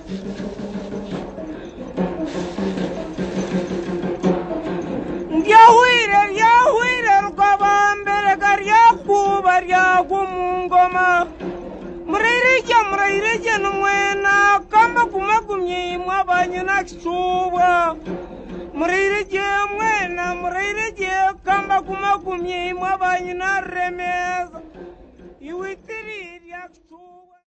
Yahwire rwabambere garyakuba ryagumungoma murayirije numwena kamba kumagumye mwabanye nakicubwa murayirije mwena murayirije kamba kumagumye mwabanye naremeza iwitiri ryakicubwa